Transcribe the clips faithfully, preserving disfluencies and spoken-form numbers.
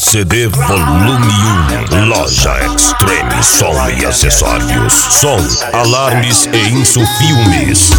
C D Volume um, Loja Extreme Som e Acessórios, som, alarmes e insufilmes.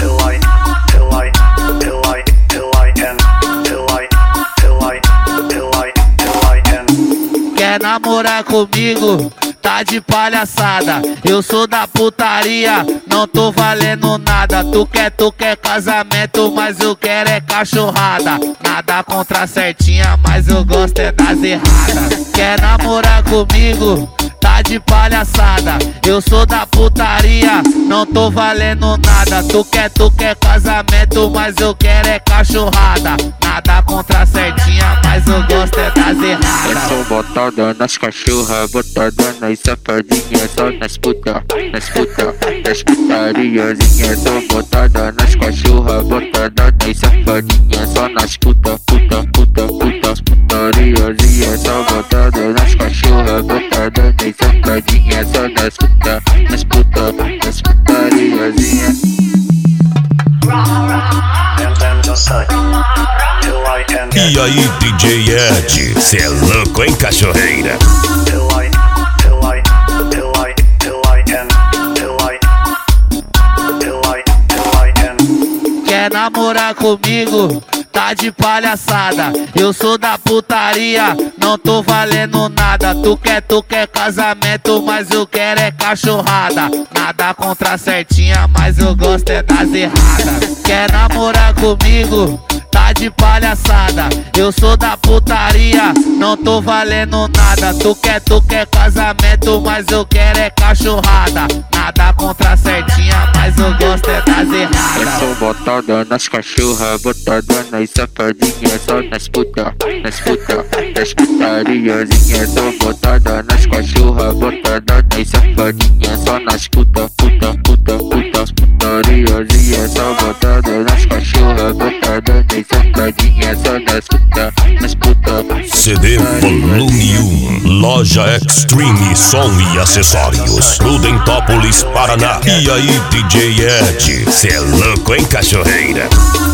Quer namorar comigo? Tá de palhaçada, eu sou da putaria, não tô valendo nada. Tu quer, tu quer casamento, mas eu quero é cachorrada. Nada contra a certinha, mas eu gosto é das erradas. Quer namorar comigo? Tá de palhaçada, eu sou da putaria, não tô valendo nada. Tu quer, tu quer casamento, mas eu quero é cachorrada. Nada contra a certinha, mas eu gosto é das erradas. Eu sou botada nas cachorras, botada nas safadinhas, só nas puta, nas puta, nas putariazinhas. Sou botada nas cachorras, botada nas safadinhas, só nas puta, puta, puta, puta, putariazinhas. Sou botada nas cachorras, botada nas safadinhas, só nas puta, nas puta, nas putariazinhas. E aí, D J Ed, cê é louco, hein, cachorreira? Quer namorar comigo? Tá de palhaçada, eu sou da putaria, não tô valendo nada. Tu quer, tu quer casamento, mas eu quero é cachorrada. Nada contra a certinha, mas eu gosto é das erradas. Quer namorar comigo? Tá de palhaçada, eu sou da putaria, não tô valendo nada. Tu quer, tu quer casamento, mas eu quero é cachorrada. Nada contra a certinha, mas eu gosto é das erradas. Eu sou botada nas cachorras, botada nas safadinhas, só nas puta, nas puta, nas putariazinhas. Sou botada nas cachorras, botada nas safadinhas, só nas puta, puta, puta, puta, putariazinhas. Sou botada nas cachorras, botada nas safadinhas, só nas puta, nas puta. C D Volume um, Loja Extreme Som e Acessórios, Prudentópolis, Paraná. E aí, D J Ed, cê é louco, hein, cachorreira?